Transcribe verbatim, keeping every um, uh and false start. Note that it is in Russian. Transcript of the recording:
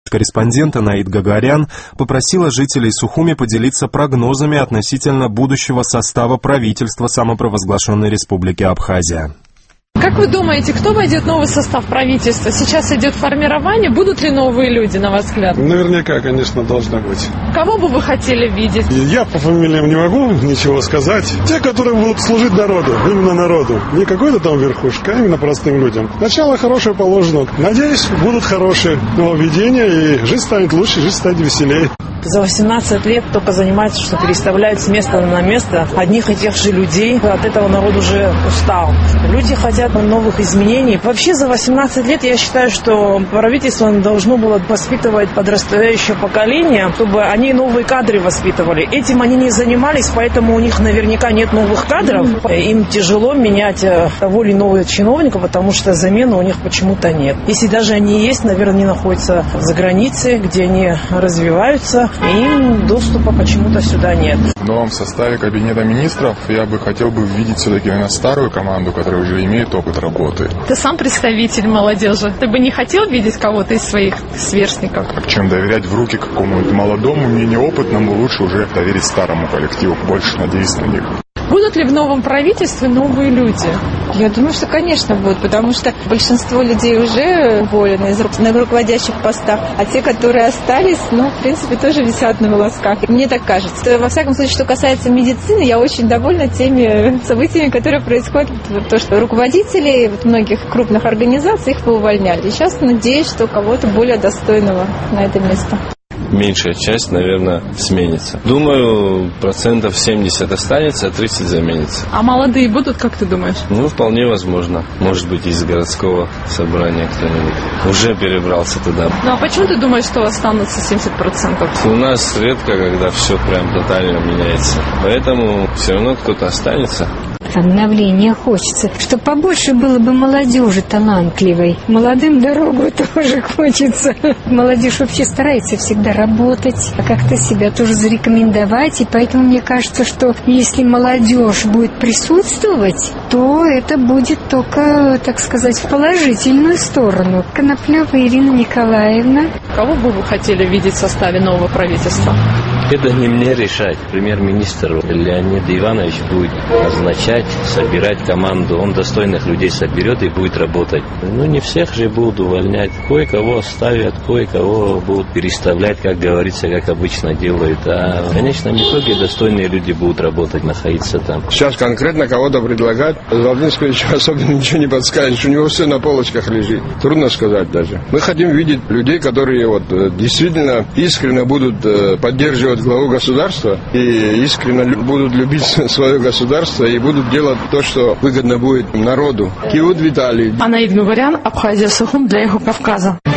Корреспондент Анаит Гагарян попросила жителей Сухуми поделиться прогнозами относительно будущего состава правительства самопровозглашенной Республики Абхазия. Как вы думаете, кто войдет в новый состав правительства? Сейчас идет формирование. Будут ли новые люди, на ваш взгляд? Наверняка, конечно, должно быть. Кого бы вы хотели видеть? Я по фамилиям не могу ничего сказать. Те, которые будут служить народу, именно народу. Не какой-то там верхушка, а именно простым людям. Начало хорошее положено. Надеюсь, будут хорошие нововведения, и жизнь станет лучше, жизнь станет веселее. За восемнадцать лет только занимаются, что переставляют с места на место одних и тех же людей. От этого народ уже устал. Люди хотят новых изменений. Вообще за восемнадцать лет я считаю, что правительство должно было воспитывать подрастающее поколение, чтобы они новые кадры воспитывали. Этим они не занимались, поэтому у них наверняка нет новых кадров. Им тяжело менять того или иного чиновника, потому что замены у них почему-то нет. Если даже они есть, наверное, они находятся за границей, где они развиваются. И им доступа почему-то сюда нет. В новом составе кабинета министров я бы хотел бы видеть все-таки именно старую команду, которая уже имеет опыт работы. Ты сам представитель молодежи. Ты бы не хотел видеть кого-то из своих сверстников? Чем доверять в руки какому-то молодому, мне неопытному, лучше уже доверить старому коллективу. Больше надеюсь на них. Будут ли в новом правительстве новые люди? Я думаю, что, конечно, будут, потому что большинство людей уже уволены на руководящих постах, а те, которые остались, ну, в принципе, тоже висят на волосках. Мне так кажется. Во всяком случае, что касается медицины, я очень довольна теми событиями, которые происходят. То, что руководителей вот, многих крупных организаций их поувольняли. И сейчас надеюсь, что кого-то более достойного на это место. Меньшая часть, наверное, сменится. Думаю, процентов семьдесят останется, а тридцать заменится. А молодые будут, как ты думаешь? Ну, вполне возможно. Может быть, из городского собрания кто-нибудь уже перебрался туда. Ну, а почему ты думаешь, что останутся семьдесят процентов? У нас редко, когда все прям тотально меняется. Поэтому все равно кто-то останется. Обновления хочется, чтобы побольше было бы молодежи талантливой. Молодым дорогу тоже хочется. Молодежь вообще старается всегда работать, а как-то себя тоже зарекомендовать. И поэтому мне кажется, что если молодежь будет присутствовать, то это будет только, так сказать, в положительную сторону. Коноплева Ирина Николаевна. Кого бы вы хотели видеть в составе нового правительства? Это не мне решать. Премьер-министр Леонид Иванович будет назначать, собирать команду. Он достойных людей соберет и будет работать. Ну, не всех же будут увольнять. Кое-кого оставят, кое-кого будут переставлять, как говорится, как обычно делают. А в конечном итоге достойные люди будут работать, находиться там. Сейчас конкретно кого-то предлагать, Владимир Скоричу особенно ничего не подскажешь. У него все на полочках лежит. Трудно сказать даже. Мы хотим видеть людей, которые вот действительно искренне будут поддерживать главу государства и искренне будут любить свое государство и будут делать то, что выгодно будет народу. Киут Виталий. Анаит Гагарян, Абхазия, Сухум для Юго Кавказа.